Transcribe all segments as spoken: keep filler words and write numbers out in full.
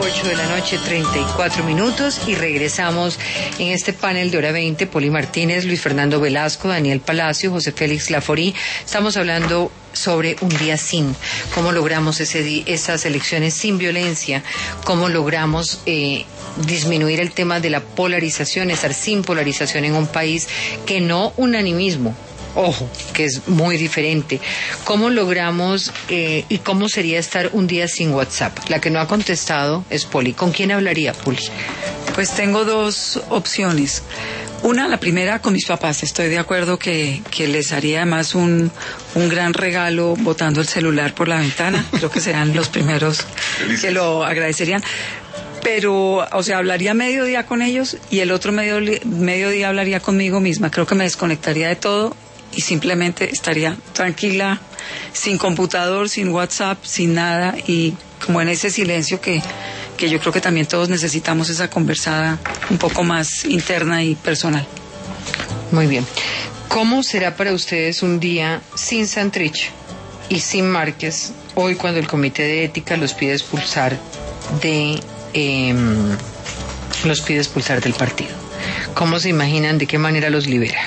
ocho de la noche, treinta y cuatro minutos, y regresamos en este panel de hora veinte. Poli Martínez, Luis Fernando Velasco, Daniel Palacio, José Félix Laforí. Estamos hablando sobre un día sin, cómo logramos ese di- esas elecciones sin violencia, cómo logramos eh, disminuir el tema de la polarización, estar sin polarización en un país que no unanimismo. Ojo, que es muy diferente. ¿Cómo logramos eh, y cómo sería estar un día sin WhatsApp? La que no ha contestado es Poli. ¿Con quién hablaría, Poli? Pues tengo dos opciones. Una, la primera, con mis papás. Estoy de acuerdo que, que les haría además un, un gran regalo botando el celular por la ventana. Creo que serán los primeros que lo agradecerían. Pero, o sea, hablaría mediodía con ellos y el otro medio, mediodía hablaría conmigo misma. Creo que me desconectaría de todo y simplemente estaría tranquila, sin computador, sin WhatsApp, sin nada, y como en ese silencio que, que yo creo que también todos necesitamos, esa conversada un poco más interna y personal. Muy bien. ¿Cómo será para ustedes un día sin Santrich y sin Márquez hoy cuando el Comité de Ética los pide expulsar de eh, los pide expulsar del partido? ¿Cómo se imaginan de qué manera los libera?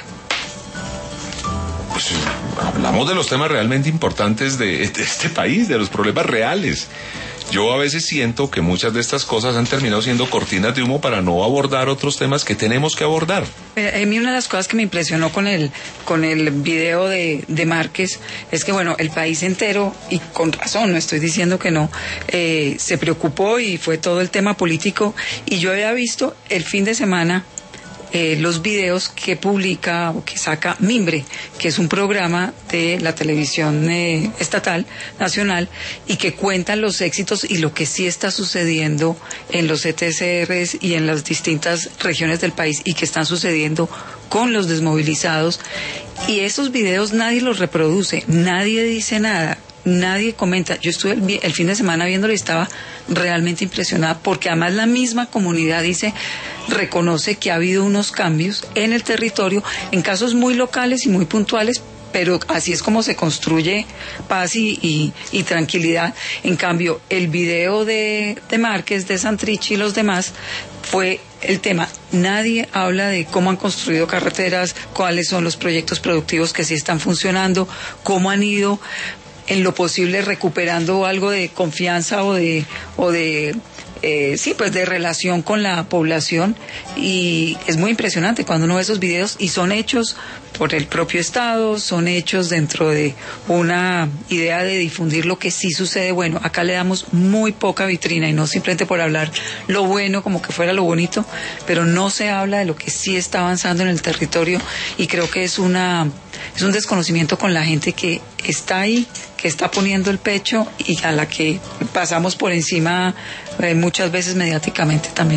Pues hablamos de los temas realmente importantes de este país, de los problemas reales. Yo a veces siento que muchas de estas cosas han terminado siendo cortinas de humo para no abordar otros temas que tenemos que abordar. A mí una de las cosas que me impresionó con el con el video de, de Márquez es que, bueno, el país entero, y con razón, no estoy diciendo que no, eh, se preocupó y fue todo el tema político, y yo había visto el fin de semana Eh, los videos que publica o que saca Mimbre, que es un programa de la televisión eh, estatal, nacional, y que cuentan los éxitos y lo que sí está sucediendo en los E T C Rs y en las distintas regiones del país, y que están sucediendo con los desmovilizados. Y esos videos nadie los reproduce, nadie dice nada, nadie comenta. Yo estuve el, el fin de semana viéndolo y estaba realmente impresionada, porque además la misma comunidad dice, reconoce que ha habido unos cambios en el territorio, en casos muy locales y muy puntuales, pero así es como se construye paz y, y, y tranquilidad. En cambio, el video de, de Márquez, de Santrich y los demás fue el tema. Nadie habla de cómo han construido carreteras, cuáles son los proyectos productivos que sí están funcionando, cómo han ido en lo posible recuperando algo de confianza o de o de eh, sí pues de relación con la población. Y es muy impresionante cuando uno ve esos videos, y son hechos por el propio Estado, son hechos dentro de una idea de difundir lo que sí sucede. Bueno, acá le damos muy poca vitrina, y no simplemente por hablar lo bueno como que fuera lo bonito, pero no se habla de lo que sí está avanzando en el territorio, y creo que es una es un desconocimiento con la gente que está ahí, que está poniendo el pecho y a la que pasamos por encima eh, muchas veces mediáticamente también.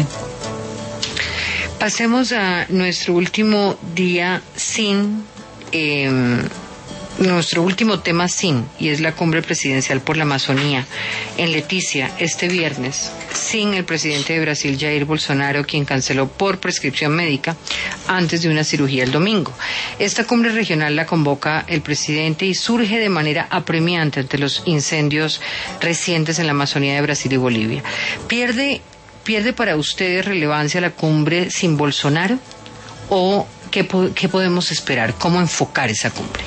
Pasemos a nuestro último día sin, eh, nuestro último tema sin, y es la cumbre presidencial por la Amazonía en Leticia este viernes, sin el presidente de Brasil, Jair Bolsonaro, quien canceló por prescripción médica antes de una cirugía el domingo. Esta cumbre regional la convoca el presidente y surge de manera apremiante ante los incendios recientes en la Amazonía de Brasil y Bolivia. ¿Pierde ¿Pierde para ustedes relevancia la cumbre sin Bolsonaro? ¿O qué, qué podemos esperar? ¿Cómo enfocar esa cumbre?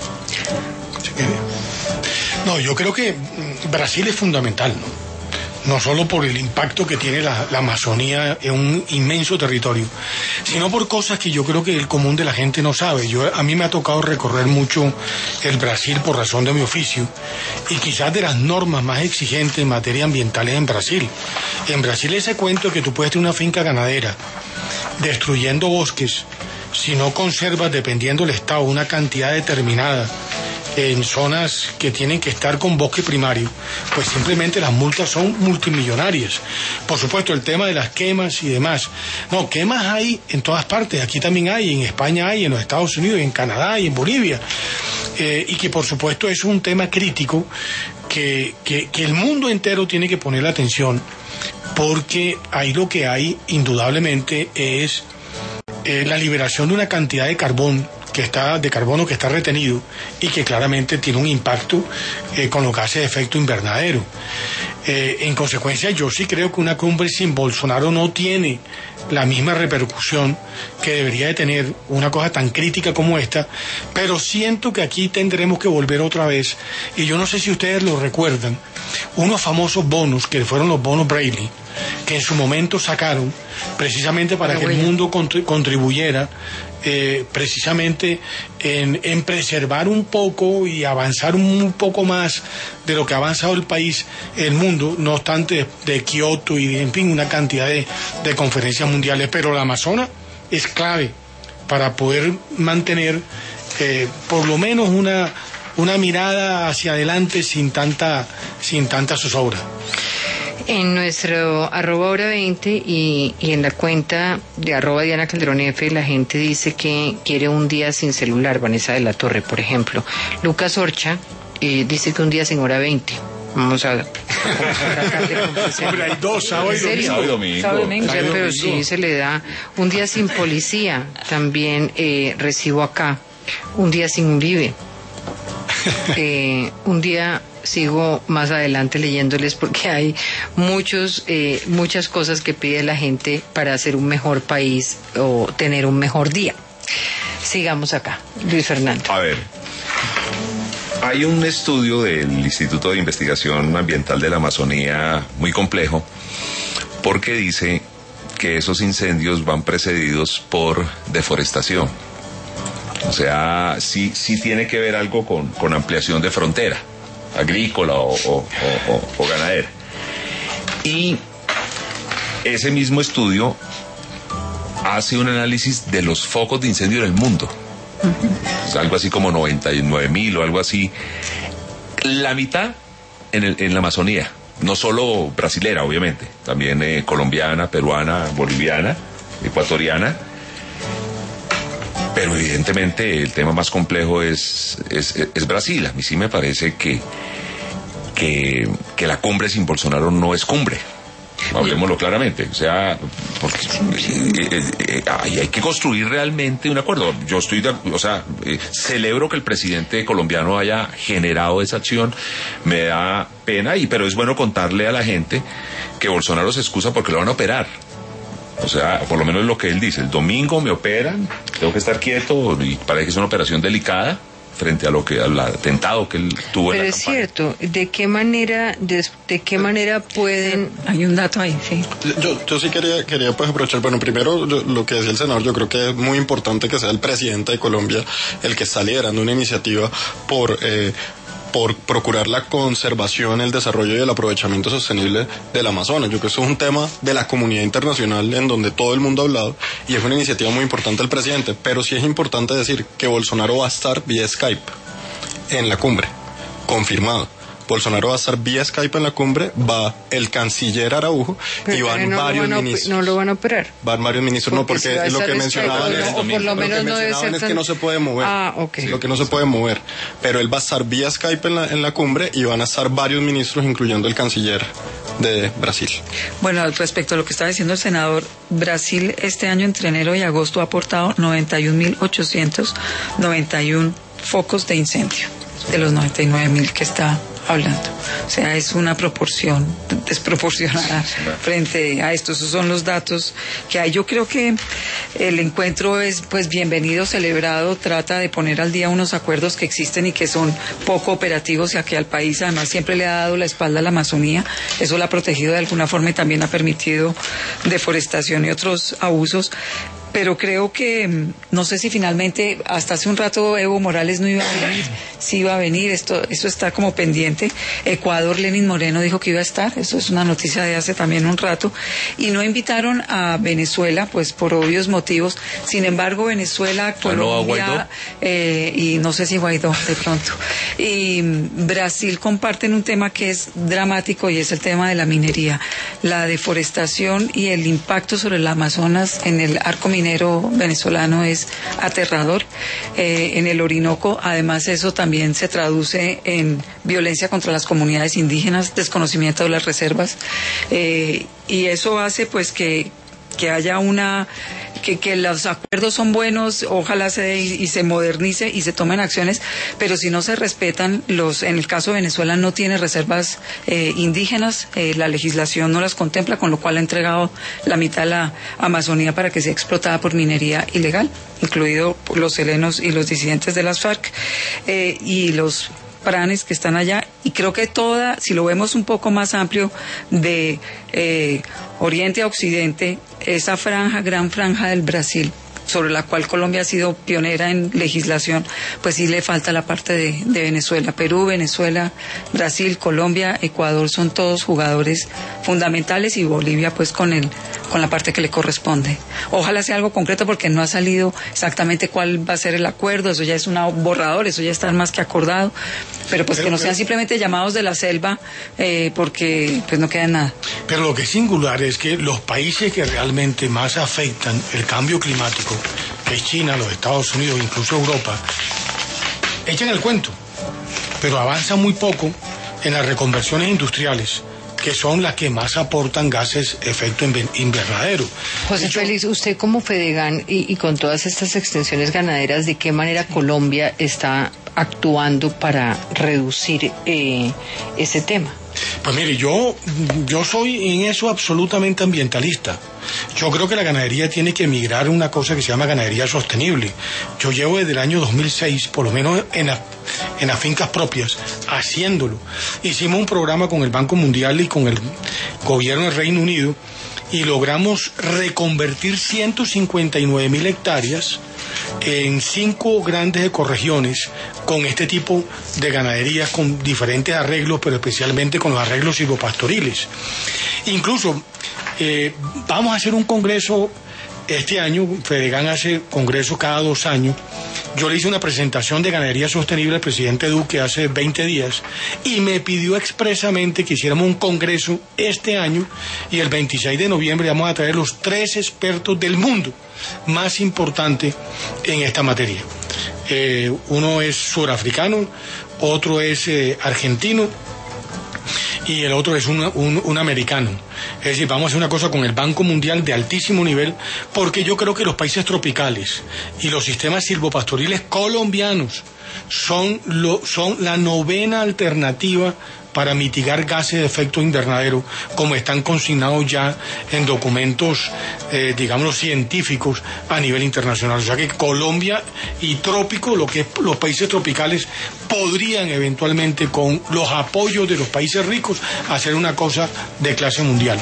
No, yo creo que Brasil es fundamental, ¿no? No solo por el impacto que tiene la, la Amazonía en un inmenso territorio, sino por cosas que yo creo que el común de la gente no sabe. Yo, a mí me ha tocado recorrer mucho el Brasil por razón de mi oficio, y quizás de las normas más exigentes en materia ambiental en Brasil. En Brasil ese cuento de que tú puedes tener una finca ganadera destruyendo bosques si no conservas, dependiendo del estado, una cantidad determinada en zonas que tienen que estar con bosque primario, pues simplemente las multas son multimillonarias. Por supuesto, el tema de las quemas y demás. No, quemas hay en todas partes. Aquí también hay, en España hay, en los Estados Unidos, en Canadá y en Bolivia. Eh, y que por supuesto es un tema crítico que, que, que el mundo entero tiene que poner la atención, porque ahí lo que hay indudablemente es eh, la liberación de una cantidad de carbón que está de carbono que está retenido y que claramente tiene un impacto eh, con lo que hace de efecto invernadero. Eh, en consecuencia, yo sí creo que una cumbre sin Bolsonaro no tiene la misma repercusión que debería de tener una cosa tan crítica como esta, pero siento que aquí tendremos que volver otra vez, y yo no sé si ustedes lo recuerdan, unos famosos bonos que fueron los bonos Braille, que en su momento sacaron precisamente para que el mundo contribuyera eh, precisamente en, en preservar un poco y avanzar un poco más de lo que ha avanzado el país, el mundo, no obstante de Kioto y de, en fin, una cantidad de, de conferencias mundiales, pero la Amazonas es clave para poder mantener eh, por lo menos una, una mirada hacia adelante sin tanta, sin tanta zozobra. En nuestro arroba hora veinte y, y en la cuenta de arroba Diana Calderón F, la gente dice que quiere un día sin celular. Vanessa de la Torre, por ejemplo. Lucas Orcha eh, dice que un día sin hora veinte. Vamos a... Hombre, hay dos, sábado y domingo. Sábado y domingo. Sábado y domingo, Sábado y pero domingo. sí se le da. Un día sin policía, también eh, recibo acá. Un día sin Uribe. Eh, un día sigo más adelante leyéndoles porque hay muchos eh, muchas cosas que pide la gente para hacer un mejor país o tener un mejor día. Sigamos acá, Luis Fernando. A ver, hay un estudio del Instituto de Investigación Ambiental de la Amazonía muy complejo, porque dice que esos incendios van precedidos por deforestación. O sea, sí, sí tiene que ver algo con, con ampliación de frontera agrícola o, o, o, o ganadera. Y ese mismo estudio hace un análisis de los focos de incendio en el mundo. Uh-huh. Es algo así como noventa y nueve mil o algo así. La mitad en, el, en la Amazonía. No solo brasilera, obviamente. También eh, colombiana, peruana, boliviana, ecuatoriana. Pero evidentemente el tema más complejo es, es, es Brasil. A mí sí me parece que, que, que la cumbre sin Bolsonaro no es cumbre. Hablemoslo claramente. O sea, porque eh, eh, eh, hay que construir realmente un acuerdo. Yo estoy, de, o sea, eh, celebro que el presidente colombiano haya generado esa acción. Me da pena, y pero es bueno contarle a la gente que Bolsonaro se excusa porque lo van a operar. O sea, por lo menos es lo que él dice. El domingo me operan, tengo que estar quieto, y parece que es una operación delicada frente a lo que al atentado que él tuvo. Pero en la es campaña. cierto, ¿de qué manera de, de qué manera pueden? Hay un dato ahí, sí. Yo, yo sí quería, quería pues aprovechar, bueno, primero yo, lo que decía el senador, yo creo que es muy importante que sea el presidente de Colombia el que está liderando una iniciativa por... Eh, por procurar la conservación, el desarrollo y el aprovechamiento sostenible del Amazonas. Yo creo que eso es un tema de la comunidad internacional en donde todo el mundo ha hablado, y es una iniciativa muy importante del presidente, pero sí es importante decir que Bolsonaro va a estar vía Skype en la cumbre, confirmado. Bolsonaro va a estar vía Skype en la cumbre, va el canciller Araujo y van no varios lo van a, ministros. No lo van a operar. Van varios ministros, no, porque si lo que mencionaban Skype, es, o por lo menos no debe ser es tan... que no se puede mover. Ah, ok. Lo que no se puede mover. Pero él va a estar vía Skype en la, en la cumbre, y van a estar varios ministros, incluyendo el canciller de Brasil. Bueno, respecto a lo que estaba diciendo el senador, Brasil este año entre enero y agosto ha aportado noventa y un mil ochocientos noventa y uno focos de incendio, de los noventa y nueve mil que está hablando. O sea, es una proporción desproporcionada frente a esto. Esos son los datos que hay. Yo creo que el encuentro es pues bienvenido, celebrado, trata de poner al día unos acuerdos que existen y que son poco operativos, y aquí al país además siempre le ha dado la espalda a la Amazonía. Eso la ha protegido de alguna forma y también ha permitido deforestación y otros abusos. Pero creo que, no sé si finalmente, hasta hace un rato Evo Morales no iba a venir, sí iba a venir, esto, esto está como pendiente. Ecuador, Lenín Moreno dijo que iba a estar, eso es una noticia de hace también un rato, y no invitaron a Venezuela, pues por obvios motivos. Sin embargo, Venezuela, Colombia, eh, y no sé si Guaidó de pronto, y Brasil comparten un tema que es dramático, y es el tema de la minería, la deforestación y el impacto sobre el Amazonas en el arco minero venezolano es aterrador. Eh, en el Orinoco, además, eso también se traduce en violencia contra las comunidades indígenas, desconocimiento de las reservas, eh, y eso hace pues que que haya una... Que, que los acuerdos son buenos, ojalá se dé y, y se modernice y se tomen acciones, pero si no se respetan, los, en el caso de Venezuela no tiene reservas eh, indígenas, eh, la legislación no las contempla, con lo cual ha entregado la mitad de la Amazonía para que sea explotada por minería ilegal, incluido los helenos y los disidentes de las FARC, eh, y los pranes que están allá, y creo que toda, si lo vemos un poco más amplio, de eh, oriente a occidente, esa franja, gran franja del Brasil, sobre la cual Colombia ha sido pionera en legislación, pues sí le falta la parte de, de Venezuela. Perú, Venezuela, Brasil, Colombia, Ecuador son todos jugadores fundamentales, y Bolivia pues con el con la parte que le corresponde. Ojalá sea algo concreto, porque no ha salido exactamente cuál va a ser el acuerdo, eso ya es un borrador, eso ya está más que acordado, pero pues pero, que no pero, sean simplemente llamados de la selva, eh, porque pues no queda nada. Pero lo que es singular es que los países que realmente más afectan el cambio climático, que es China, los Estados Unidos, incluso Europa, echan el cuento, pero avanzan muy poco en las reconversiones industriales, que son las que más aportan gases efecto invernadero. José hecho, Félix, usted como Fedegan y, y con todas estas extensiones ganaderas, ¿de qué manera Colombia está actuando para reducir eh, ese tema? Pues mire, yo, yo soy en eso absolutamente ambientalista. Yo creo que la ganadería tiene que migrar a una cosa que se llama ganadería sostenible. Yo llevo desde el año dos mil seis, por lo menos en, la, en las fincas propias, haciéndolo. Hicimos un programa con el Banco Mundial y con el gobierno del Reino Unido, y logramos reconvertir ciento cincuenta y nueve mil hectáreas en cinco grandes ecorregiones con este tipo de ganaderías, con diferentes arreglos, pero especialmente con los arreglos silvopastoriles. Incluso eh, vamos a hacer un congreso este año. Fedegan hace congresos cada dos años. Yo le hice una presentación de ganadería sostenible al presidente Duque hace veinte días, y me pidió expresamente que hiciéramos un congreso este año, y el veintiséis de noviembre vamos a traer los tres expertos del mundo más importantes en esta materia. Eh, uno es surafricano, otro es eh, argentino, y el otro es un, un, un americano. Es decir, vamos a hacer una cosa con el Banco Mundial de altísimo nivel, porque yo creo que los países tropicales y los sistemas silvopastoriles colombianos son, lo, son la novena alternativa para mitigar gases de efecto invernadero, como están consignados ya en documentos, eh, digamos, científicos a nivel internacional. O sea que Colombia y trópico, lo que es los países tropicales, podrían eventualmente, con los apoyos de los países ricos, hacer una cosa de clase mundial.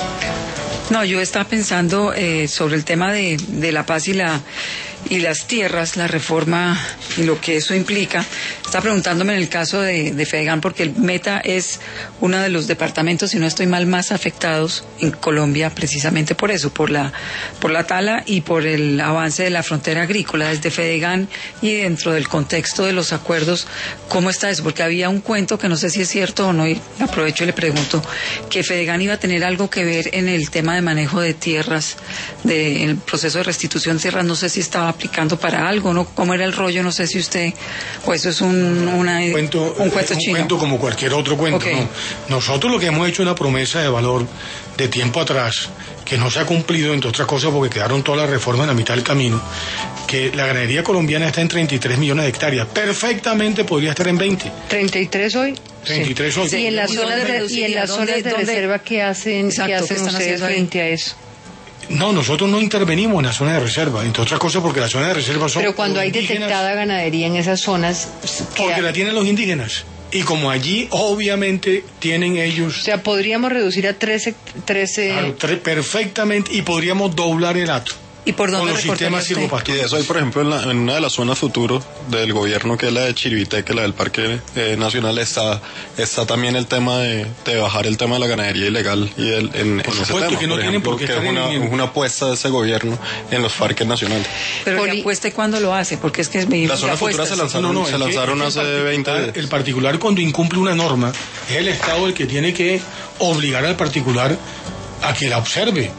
No, yo estaba pensando eh, sobre el tema de, de la paz y la y las tierras, la reforma y lo que eso implica. Estaba preguntándome en el caso de, de Fedegan, porque el Meta es uno de los departamentos, si no estoy mal, más afectados en Colombia, precisamente por eso, por la por la tala y por el avance de la frontera agrícola. Desde Fedegan y dentro del contexto de los acuerdos, ¿cómo está eso? Porque había un cuento que no sé si es cierto o no, y aprovecho y le pregunto, que Fedegan iba a tener algo que ver en el tema de manejo de tierras, de, en el proceso de restitución de tierras. No sé si estaba aplicando para algo, ¿no? ¿Cómo era el rollo? No sé si usted, o eso es un, una, un cuento, un cuento un chino. cuento como cualquier otro cuento. Okay. ¿No? Nosotros lo que hemos hecho es una promesa de valor de tiempo atrás, que no se ha cumplido, entre otras cosas porque quedaron todas las reformas en la mitad del camino, que la ganadería colombiana está en treinta y tres millones de hectáreas. Perfectamente podría estar en veinte. ¿treinta y tres hoy? treinta y tres hoy. Sí. ¿Y en las zonas de, y en las zonas de reserva qué hacen, Exacto, ¿qué hacen ustedes frente a eso? No, nosotros no intervenimos en la zona de reserva, entre otras cosas porque la zona de reserva son... Pero cuando hay detectada ganadería en esas zonas... Porque ¿qué? La tienen los indígenas. Y como allí obviamente tienen ellos... O sea, podríamos reducir a trece... trece... Claro, tre- perfectamente, y podríamos doblar el hato. ¿Y por dónde con los sistemas silvopastoriles? Y eso hay, por ejemplo, en, la, en una de las zonas futuro del gobierno, que es la de Chiribité, que es la del Parque eh, Nacional, está está también el tema de, de bajar el tema de la ganadería ilegal y el, en, en ese tema, que no por tienen ejemplo, por qué que estar es una, en... una apuesta de ese gobierno en los parques nacionales. Pero Poli... ¿qué apuesta y cuándo lo hace? Porque es que es mi Las zonas futuras se lanzaron, no, no, se lanzaron que, hace el veinte días. El particular, cuando incumple una norma, es el Estado el que tiene que obligar al particular a que la observe.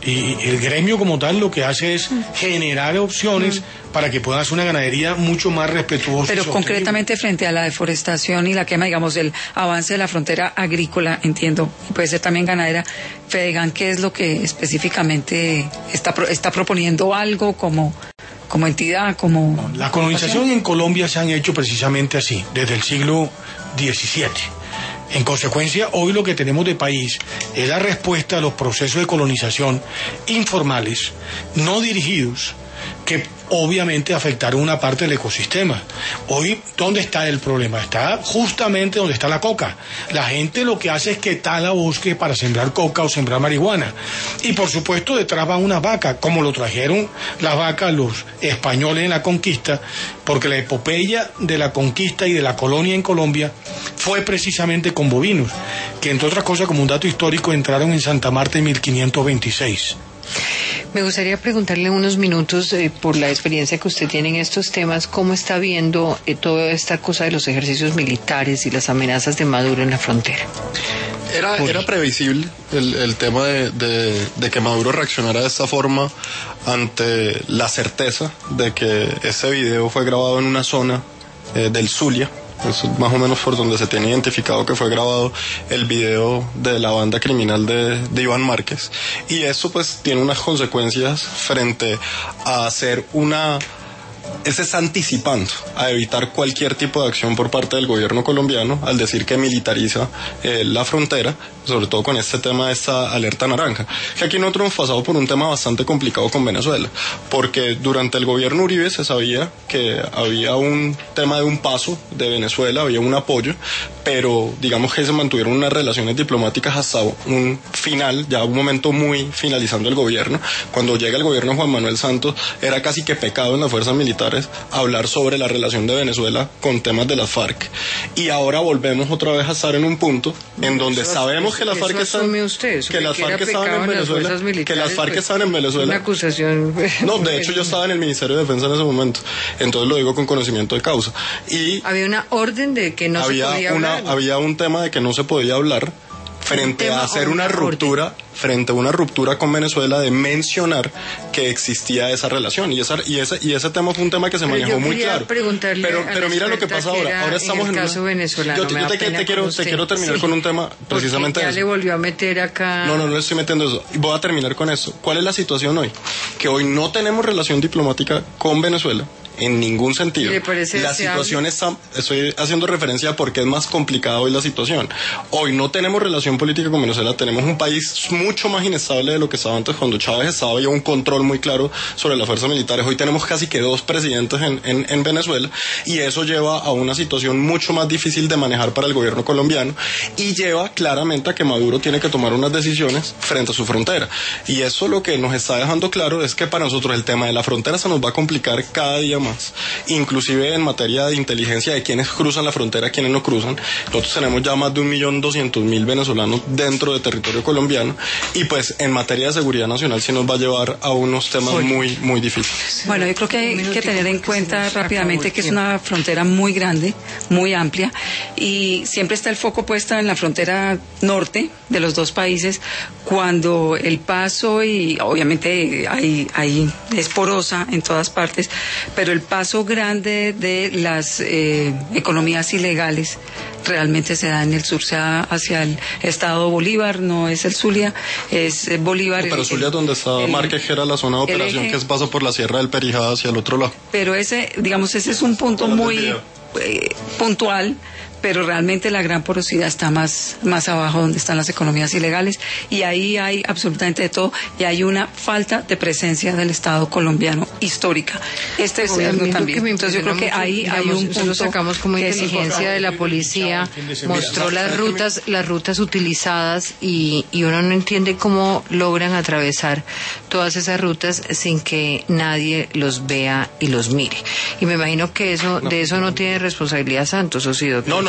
Y el gremio como tal lo que hace es generar opciones mm. para que puedan hacer una ganadería mucho más respetuosa. Pero concretamente frente a la deforestación y la quema, digamos, el avance de la frontera agrícola, entiendo, y puede ser también ganadera, Fedegan, ¿qué es lo que específicamente está, está proponiendo algo como... como entidad, como... No, la colonización en Colombia se han hecho precisamente así, desde el siglo diecisiete. En consecuencia, hoy lo que tenemos de país es la respuesta a los procesos de colonización informales, no dirigidos, que obviamente afectaron una parte del ecosistema. Hoy, ¿dónde está el problema? Está justamente donde está la coca. La gente lo que hace es que tala bosque para sembrar coca o sembrar marihuana. Y por supuesto detrás van unas vacas, como lo trajeron las vacas los españoles en la conquista, porque la epopeya de la conquista y de la colonia en Colombia fue precisamente con bovinos, que entre otras cosas, como un dato histórico, entraron en Santa Marta en mil quinientos veintiséis. Me gustaría preguntarle unos minutos eh, por la experiencia que usted tiene en estos temas, ¿cómo está viendo eh, toda esta cosa de los ejercicios militares y las amenazas de Maduro en la frontera? Era, era previsible el, el tema de, de, de que Maduro reaccionara de esta forma ante la certeza de que ese video fue grabado en una zona eh, del Zulia. Es más o menos por donde se tiene identificado que fue grabado el video de la banda criminal de, de Iván Márquez. Y eso pues tiene unas consecuencias frente a hacer una... Ese está anticipando a evitar cualquier tipo de acción por parte del gobierno colombiano al decir que militariza eh, la frontera, sobre todo con este tema de esta alerta naranja. Que aquí nosotros hemos pasado por un tema bastante complicado con Venezuela, porque durante el gobierno Uribe se sabía que había un tema de un paso de Venezuela, había un apoyo, pero digamos que se mantuvieron unas relaciones diplomáticas hasta un final, ya un momento muy finalizando el gobierno. Cuando llega el gobierno de Juan Manuel Santos, era casi que pecado en las fuerzas militares hablar sobre la relación de Venezuela con temas de las FARC. Y ahora volvemos otra vez a estar en un punto en donde eso, sabemos eso, que las FARC están usted, que las FARC estaban en Venezuela, que las FARC pues, estaban en Venezuela. Una acusación. No, de hecho yo estaba en el Ministerio de Defensa en ese momento, entonces lo digo con conocimiento de causa. Y había una orden de que no había se podía una, hablar. Había un tema de que no se podía hablar frente a hacer una ruptura, frente a una ruptura con Venezuela, de mencionar que existía esa relación. Y esa, y ese, y ese tema fue un tema que se pero manejó muy claro. Pero, pero mira lo que pasa ahora. Ahora estamos en el en caso una... venezolano. Yo, te, yo te, te, quiero, te quiero terminar sí. con un tema precisamente ya eso. le volvió a meter acá. No, no, no le estoy metiendo eso. Y voy a terminar con eso. ¿Cuál es la situación hoy? Que hoy no tenemos relación diplomática con Venezuela. En ningún sentido. La situación está, estoy haciendo referencia a por qué es más complicada hoy la situación. Hoy no tenemos relación política con Venezuela, tenemos un país mucho más inestable de lo que estaba antes. Cuando Chávez estaba, había un control muy claro sobre las fuerzas militares. Hoy tenemos casi que dos presidentes en, en, en Venezuela, y eso lleva a una situación mucho más difícil de manejar para el gobierno colombiano, y lleva claramente a que Maduro tiene que tomar unas decisiones frente a su frontera. Y eso lo que nos está dejando claro es que para nosotros el tema de la frontera se nos va a complicar cada día más. Más. Inclusive en materia de inteligencia de quienes cruzan la frontera, quienes no cruzan. Nosotros tenemos ya más de un millón doscientos mil venezolanos dentro de territorio colombiano, y pues en materia de seguridad nacional sí nos va a llevar a unos temas Oye. muy muy difíciles. Bueno, yo creo que hay que tener en cuenta rápidamente que es una frontera muy grande, muy amplia, y siempre está el foco puesto en la frontera norte de los dos países, cuando el paso, y obviamente hay, hay es porosa en todas partes, pero el paso grande de las eh, economías ilegales realmente se da en el sur, se da hacia el estado Bolívar, no es el Zulia, es Bolívar. No, pero el, Zulia es donde está el, Marque, que era la zona de operación eje, que pasa por la Sierra del Perijá hacia el otro lado. Pero ese, digamos, ese es un punto muy eh, puntual, pero realmente la gran porosidad está más, más abajo, donde están las economías ilegales, y ahí hay absolutamente de todo, y hay una falta de presencia del Estado colombiano histórica. Este es el también. Entonces yo creo que ahí digamos, hay un punto lo sacamos como inteligencia de la policía, mostró las rutas, las rutas utilizadas, y, y uno no entiende cómo logran atravesar todas esas rutas sin que nadie los vea y los mire. Y me imagino que eso, no, de eso no tiene responsabilidad Santos, ¿o sí, doctor? No, no,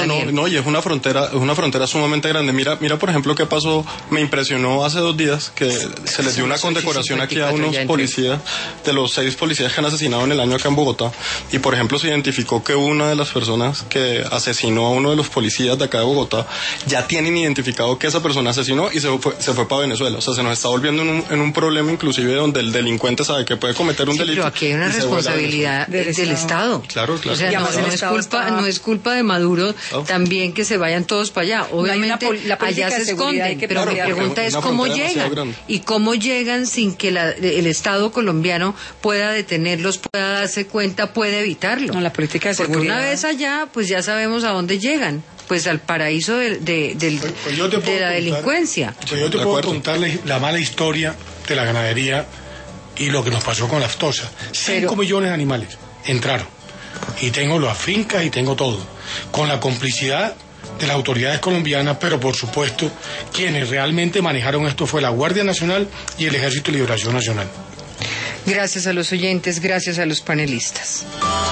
no, no, y es una frontera, es una frontera sumamente grande. Mira, mira por ejemplo qué pasó, me impresionó hace dos días que se les dio una condecoración aquí a unos policías, de los seis policías que han asesinado en el año acá en Bogotá, y por ejemplo se identificó que una de las personas que asesinó a uno de los policías de acá de Bogotá, ya tienen identificado que esa persona asesinó y se fue, se fue para Venezuela. O sea, se nos está volviendo en un, en un problema inclusive donde el delincuente sabe que puede cometer un sí, delito. Pero aquí hay una responsabilidad del, del Estado. Claro, claro. O sea, no, no, es culpa, está... no es culpa de Maduro oh. también que se vayan todos para allá. Obviamente no la allá se esconden, pero mi pregunta es cómo llegan y cómo llegan sin que la, el Estado colombiano pueda detenerlos, pueda darse cuenta, pueda evitarlo. No, la política de Porque seguridad. una vez allá, pues ya sabemos a dónde llegan. Pues al paraíso de, de, del, pues, pues yo te de la contar, delincuencia. Pues yo te puedo contar la, la mala historia de la ganadería y lo que nos pasó con la aftosa. Cinco millones de animales entraron. Y tengo las fincas y tengo todo. Con la complicidad de las autoridades colombianas, pero por supuesto, quienes realmente manejaron esto fue la Guardia Nacional y el Ejército de Liberación Nacional. Gracias a los oyentes, gracias a los panelistas.